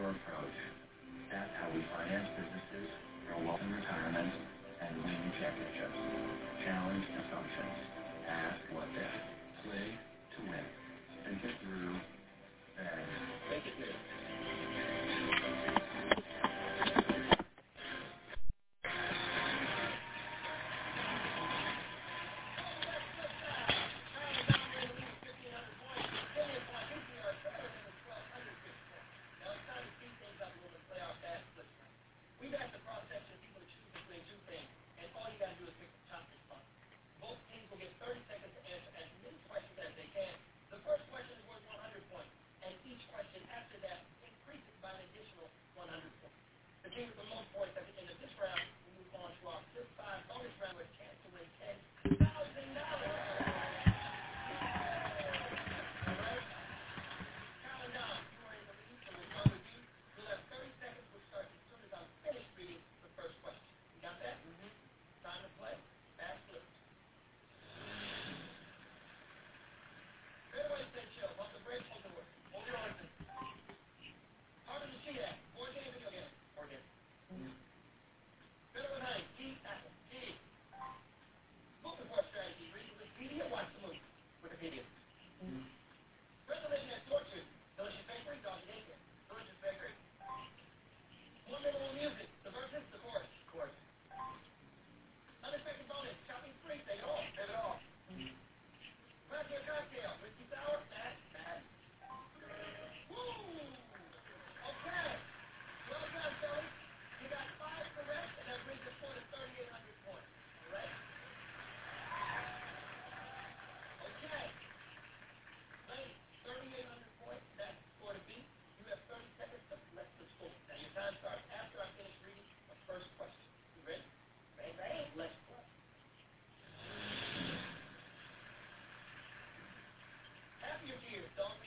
your approach. That's how we finance businesses, grow wealth in retirement, and win championships. Challenge assumptions. Ask what if. Play to win. Think it through, then make it new. We've asked the cross-section of people to choose between two things, and all you got to do is pick the top response. Both teams will get 30 seconds to answer as many questions as they can. The first question is worth 100 points, and each question after that increases by an additional 100 points. The team with the most points at the end of this round will move on to our fifth five bonus round with a chance to win $10,000. Don't